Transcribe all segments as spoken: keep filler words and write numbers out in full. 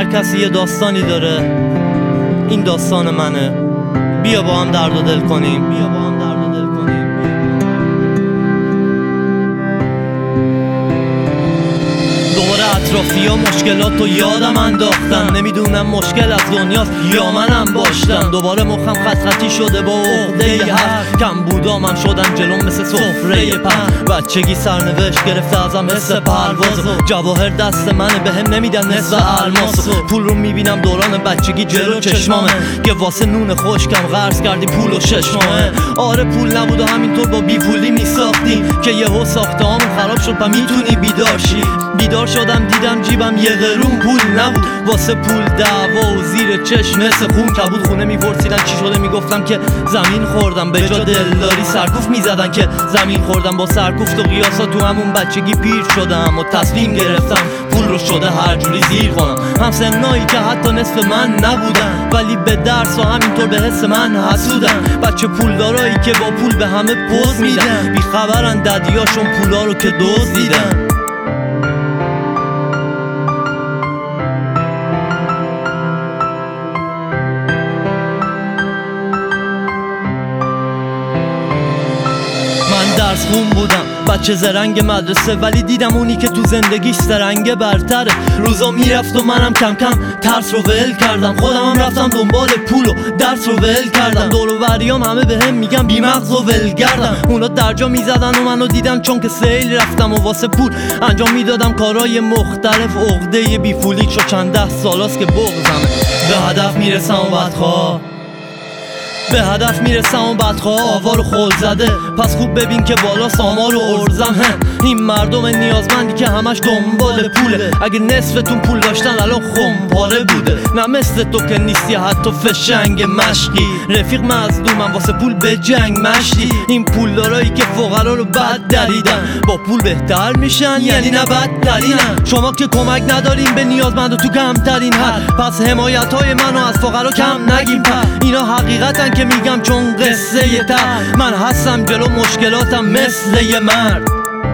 هر کسی یه داستانی داره، این داستان منه. بیا با هم درد و دل کنیم، بیا با هم درد و دل کنیم. دوباره اطرافی ها مشکلات رو یادم انداختن، نمیدونم مشکل از دنیاست یا منم باشتم. دوباره مخم خط خطی شده با عقده هر کم بودا من شدم جلوم مثل سفره پن. بچگی سرنوشت گرفته ازم حس پرواز، جواهر دست منه بهم نمیدن نصف الماس. پول رو میبینم دوران بچگی جلو چشمامه که واسه نون خشکم قرض کردی پول و شش ماهه. آره پول نبود و همینطور با بی پولی میساختیم که یهو ساخته‌هامون خراب شد و میتونی بیدار شی. بیدار شدم دیدم جیبم یه قرون پول نبود، واسه پول دعوا و زیر چشم مثل خون کبود. خونه میپرسیدن چی شده میگفتم که زمین خوردم، به جا دلداری سرکوف میزدن که زمین خوردم. با سرکوفت و قیاسا تو همون بچگی پیر شدم و تصمیم گرفتم پول رو شده هر جوری زیر کنم. هم سنایی که حتی نصف من نبودن ولی به درس و همینطور به حس من حسودن. بچه پولدارایی که با پول به همه پوز میدن، بیخبرن ددیاشون پولا رو که دزدیدن. درس خون بودم بچه زرنگ مدرسه، ولی دیدم اونی که تو زندگیش سرنگه برتره. روزا میرفت و منم کم کم ترس رو ول کردم، خودم هم رفتم دنبال پول و درس رو ول کردم. دور و بریام همه به هم میگم بی مغز و ولگردم، اونا درجا میزدن و منو دیدم چون که سیل رفتم و واسه پول انجام میدادم کارهای مختلف. عقده بی پولی چو چند ده سالاست که بغضمه، به هدف میرسم و بدخواه به هدف میرسم و بدخواه آوار خل زده. پس خوب ببین که بالا سامار و ارزم. این مردم نیازمندی که همش دنبال پوله، اگه نصفتون پول داشتن الان خمپاره بوده. نه مثل تو که نیستی حتی فشنگ مشقی، رفیق مظلومم واسه پول به جنگ مشتی. این پولدارایی که فقرا رو بد دریدن با پول بهتر میشن، یعنی نه بدترینن. شما که کمک ندارین به نیازمند تو کمترین حد، پس حمایت های منو از فقرا کم نگیم. پر اینا حقیقتن که میگم چون قصه یه تر، من هستم جلو مشکلاتم مثل یه مرد.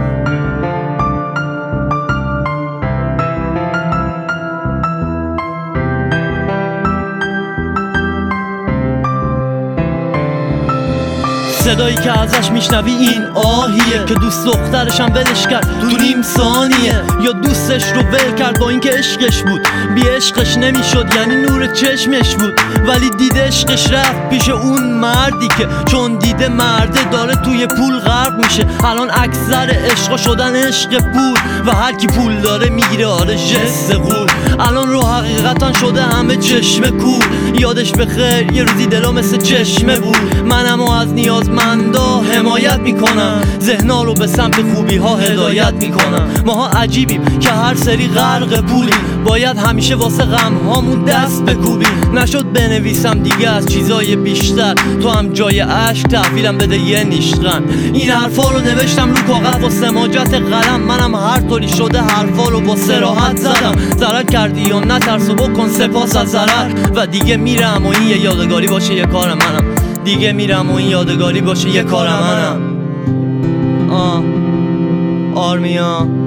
صدایی که ازش میشنوی این آهیه که دوست دخترشم ولش کرد تو نیم ثانیه، یا دوستش رو ول کرد با اینکه عشقش بود. بی عشقش نمیشد یعنی نور چشمش بود، ولی دیده عشقش رفت پیش اون مردی که چون دیده مرده داره توی پول غرق میشه. الان اکثر عشقا شدن عشق پول و هر کی پول داره میگیره آره جس قول. الان رو حقیقتا شده همه چشم کور، یادش بخیر یه روزی دلا مثل چشمه بود. منم و از نیاز مندا حمایت میکنم، ذهنا رو به سمت خوبی ها هدایت میکنم. ماها عجیبیم که هر سری غرق پولیم، باید همیشه واسه غم هامون دست بکوبیم. نشد بنویسم دیگه از چیزای بیشتر، تو هم جای عشق تحویلم بده یه نیشتن. این حرفا رو نوشتم رو کاغذ با سماجت قلم، منم هر طوری شده حرفا رو با صراحت زدم. ضرر کردی یا نترس و بکن سپاس از ضرر، و دیگه میرم و این یه یادگاری باشه یه کار منم. دیگه میرم و این یادگاری باشه یه کار منم. آه آرمیا